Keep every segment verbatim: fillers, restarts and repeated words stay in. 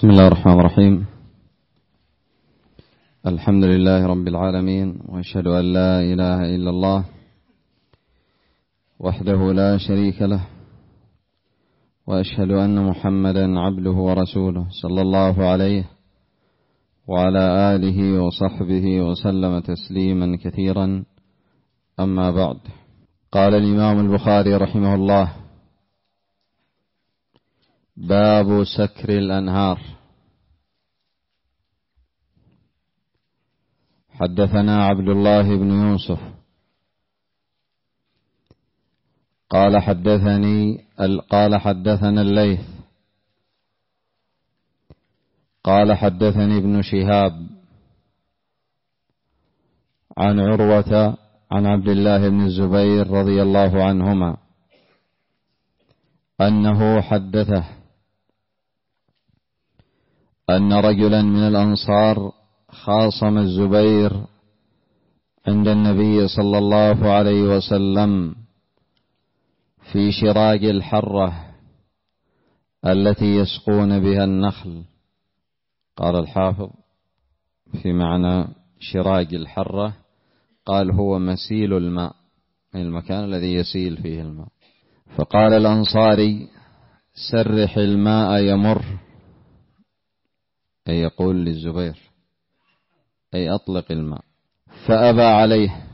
بسم الله الرحمن الرحيم. الحمد لله رب العالمين، وأشهد أن لا إله إلا الله وحده لا شريك له، وأشهد أن محمدا عبده ورسوله صلى الله عليه وعلى آله وصحبه وسلم تسليما كثيرا. أما بعد، قال الإمام البخاري رحمه الله: باب سكر الأنهار. حدثنا عبد الله بن يوسف قال حدثني قال حدثنا الليث قال حدثني ابن شهاب عن عروة عن عبد الله بن الزبير رضي الله عنهما أنه حدثه أن رجلا من الأنصار خاصم الزبير عند النبي صلى الله عليه وسلم في شراج الحرة التي يسقون بها النخل. قال الحافظ في معنى شراج الحرة، قال هو مسيل الماء، المكان الذي يسيل فيه الماء. فقال الأنصاري: سرح الماء يمر، أي يقول للزبير أي أطلق الماء، فأبى عليه،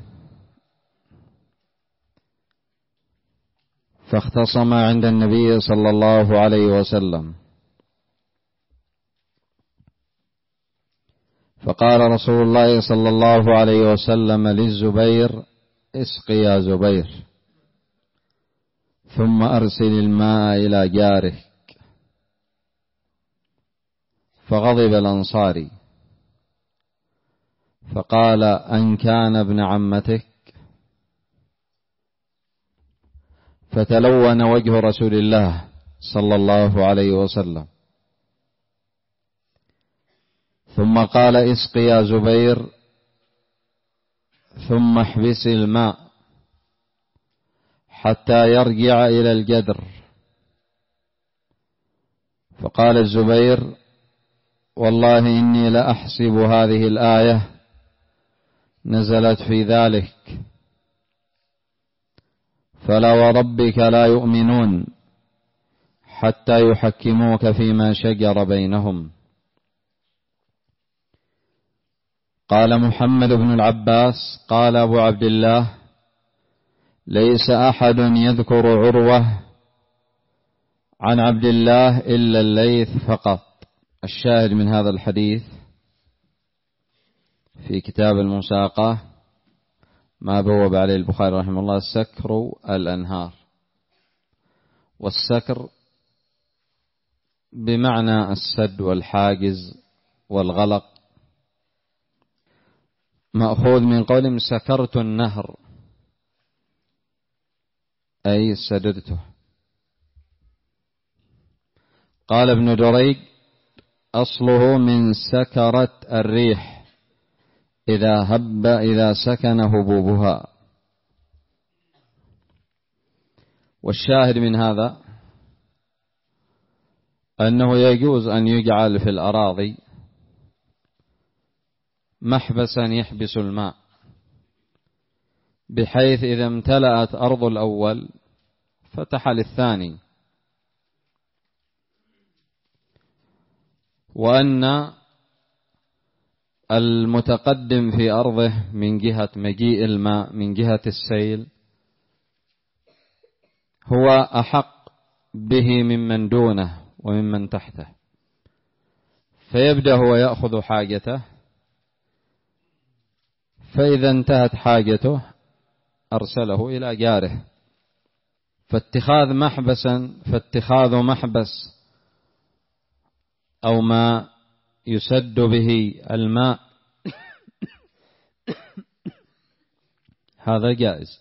فاختصم عند النبي صلى الله عليه وسلم، فقال رسول الله صلى الله عليه وسلم للزبير: اسق يا زبير، ثم أرسل الماء إلى جارك. فغضب الأنصاري فقال: أن كان ابن عمتك؟ فتلون وجه رسول الله صلى الله عليه وسلم، ثم قال: اسق يا زبير، ثم احبس الماء حتى يرجع إلى الجدر. فقال الزبير: والله إني لأحسب هذه الآية نزلت في ذلك، فلا وربك لا يؤمنون حتى يحكموك فيما شجر بينهم. قال محمد بن العباس: قال أبو عبد الله: ليس أحد يذكر عروة عن عبد الله إلا الليث فقط. الشاهد من هذا الحديث في كتاب المساقة ما بوب عليه البخاري رحمه الله: سكر الأنهار. والسكر بمعنى السد والحاجز والغلق، مأخوذ من قولهم سكرت النهر، أي سددته. قال ابن دريد: أصله من سكرت الريح إذا هب إذا سكن هبوبها. والشاهد من هذا أنه يجوز أن يجعل في الأراضي محبسا يحبس الماء، بحيث إذا امتلأت أرض الأول فتح للثاني، وأن المتقدم في أرضه من جهة مجيء الماء من جهة السيل هو أحق به ممن دونه وممن تحته، فيبدأ هو يأخذ حاجته، فإذا انتهت حاجته أرسله إلى جاره. فاتخاذ محبسا فاتخاذ محبس أو ما يسد به الماء هذا جائز.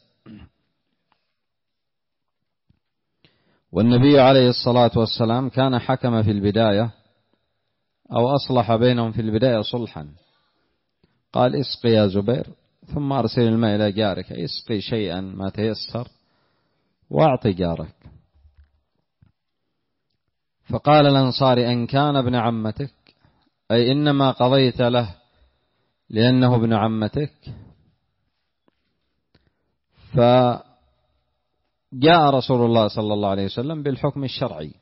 والنبي عليه الصلاة والسلام كان حكم في البداية أو أصلح بينهم في البداية صلحا، قال: اسقي يا زبير، ثم أرسل الماء إلى جارك، اسقي شيئا ما تيسر وأعطي جارك. فقال الأنصاري: أن كان ابن عمتك، أي إنما قضيت له لأنه ابن عمتك. فجاء رسول الله صلى الله عليه وسلم بالحكم الشرعي،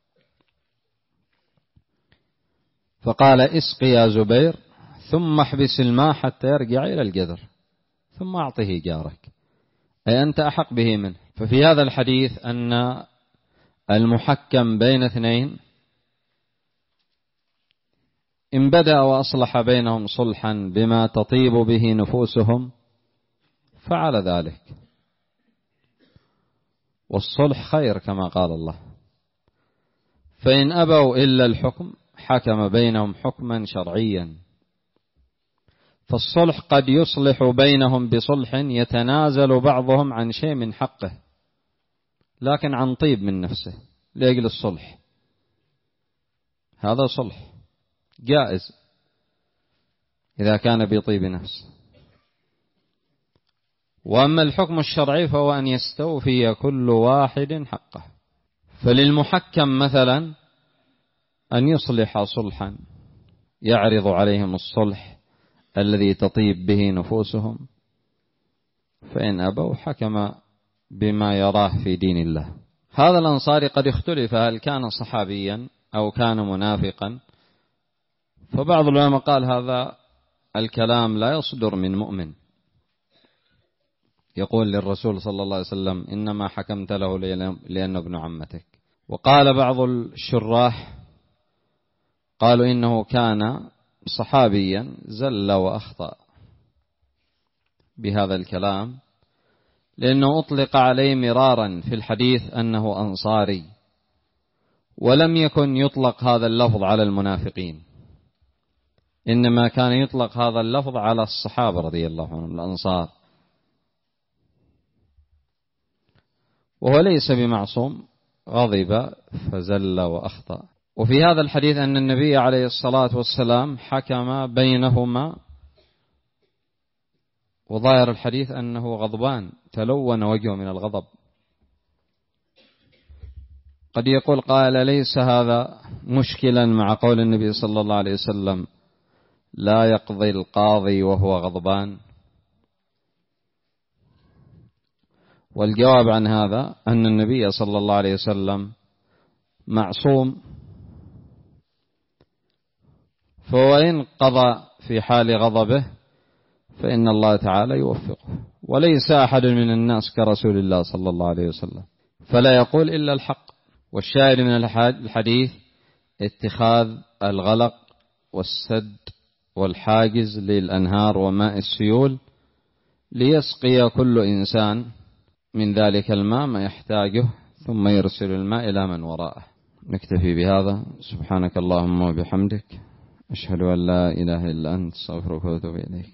فقال: اسقي يا زبير ثم احبس الماء حتى يرجع إلى الجذر ثم أعطه جارك، أي أنت أحق به منه. ففي هذا الحديث أن المحكم بين اثنين إن بدأ وأصلح بينهم صلحا بما تطيب به نفوسهم فعل ذلك، والصلح خير كما قال الله. فإن أبوا إلا الحكم حكم بينهم حكما شرعيا. فالصلح قد يصلح بينهم بصلح يتنازل بعضهم عن شيء من حقه، لكن عن طيب من نفسه لأجل الصلح، هذا صلح جائز إذا كان بطيب نفس. وأما الحكم الشرعي فهو أن يستوفي كل واحد حقه. فللمحكم مثلا أن يصلح صلحا يعرض عليهم الصلح الذي تطيب به نفوسهم، فإن أبوا حكم بما يراه في دين الله. هذا الأنصاري قد اختلف هل كان صحابيا أو كان منافقا، فبعض العلماء قال هذا الكلام لا يصدر من مؤمن يقول للرسول صلى الله عليه وسلم: إنما حكمت له لأنه ابن عمتك. وقال بعض الشراح قالوا إنه كان صحابيا زل وأخطأ بهذا الكلام، لأنه أطلق عليه مرارا في الحديث أنه أنصاري، ولم يكن يطلق هذا اللفظ على المنافقين، إنما كان يطلق هذا اللفظ على الصحابة رضي الله عنهم الأنصار، وهو ليس بمعصوم، غضب فزل وأخطأ. وفي هذا الحديث أن النبي عليه الصلاة والسلام حكم بينهما، وظاهر الحديث أنه غضبان تلون وجهه من الغضب. قد يقول قائل: ليس هذا مشكلا مع قول النبي صلى الله عليه وسلم: لا يقضي القاضي وهو غضبان؟ والجواب عن هذا أن النبي صلى الله عليه وسلم معصوم، فوإن قضى في حال غضبه فإن الله تعالى يوفقه، وليس أحد من الناس كرسول الله صلى الله عليه وسلم، فلا يقول إلا الحق. والشاهد من الحديث اتخاذ الغلق والسد والحاجز للأنهار وماء السيول ليسقي كل إنسان من ذلك الماء ما يحتاجه، ثم يرسل الماء إلى من وراءه. نكتفي بهذا. سبحانك اللهم وبحمدك، أشهد أن لا إله إلا أنت، أستغفرك وأتوب إليك.